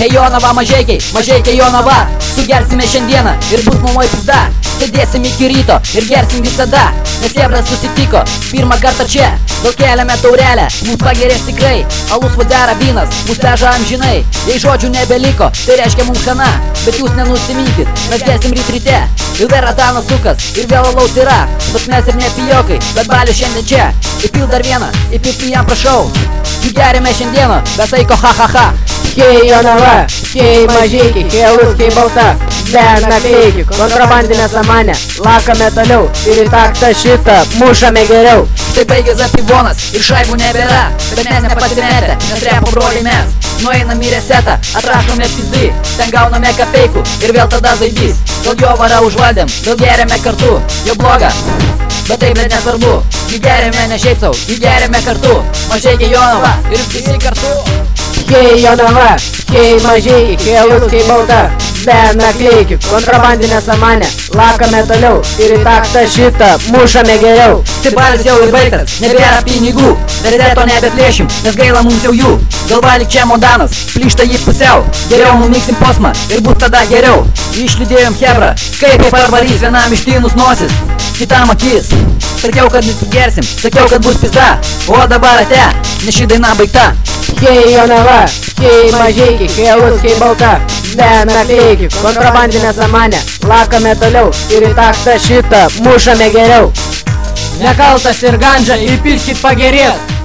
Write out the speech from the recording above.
Hei Jonava mažeikiai, mažeikiai Jonava, sugersime šiandieną ir bus mumoj pizda. Sėdėsim iki ryto ir gersim visada, nes jebras susitiko pirmą kartą čia. Gal keliame taurelę, mums pagerės tikrai. Alus vadera vynas, mus veža amžinai. Jei žodžių nebeliko, tai reiškia mums kana. Bet jūs nenusiminkit, mes dėsim ryte. Ir vėl ratanas sukas, ir vėl alaus yra. Bet mes ir ne pijokai, bet balius šiandien čia. Įpil dar vieną, įpilti jam prašau. Jų gerime šiandieną, be saiko ha ha ha. Hei Jonava, hei mažeikiai, hei alus, hei balta. Be naklėjikų, kontrabandinė samanė. Lakame toliau ir į taktą šitą mušame geriau. Štai baigė zapivonas ir šaibų nebėra. Bet mes nepasimetę, nes repo broliai mes. Nueinam į resetą, atrašome pizdai. Ten gauname kapeikų ir vėl tada zaibys. Gal jo varą užvaldėm, gal geriame kartu. Jo bloga, bet taip net nesvarbu. Jį geriame ne šiaip sau, jį geriame kartu. Mažeikiai Jonava ir visi kartu. Hei Jonava, hei mažeikiai, hei alus, hei balta. Be naklėjikų, kontrabandinė samanė. Lakame toliau ir į taktą šitą mušame geriau. Stibalis jau ir baigtas, nebėra pinigų. Reseto nebeplėšim, nes gaila mums jau jų. Galva lyg čia modanas, plyšta jį pusiau. Geriau numiksim posmą ir bus tada geriau. Išlydėjom hebrą, kaip parvarys, vienam ištynus nosis, kitam akis. Sakiau, kad nesigersim, sakiau, kad bus pizda. O dabar ate, nes ši daina baigta. Hei Jonava, hei mažeikiai, hei alus, hei balta. Be naklėjikų, kontrabandinė samanė. Lakame toliau ir į taktą šitą mušame geriau. Nekaltas ir gandža, įpilkit pagerės.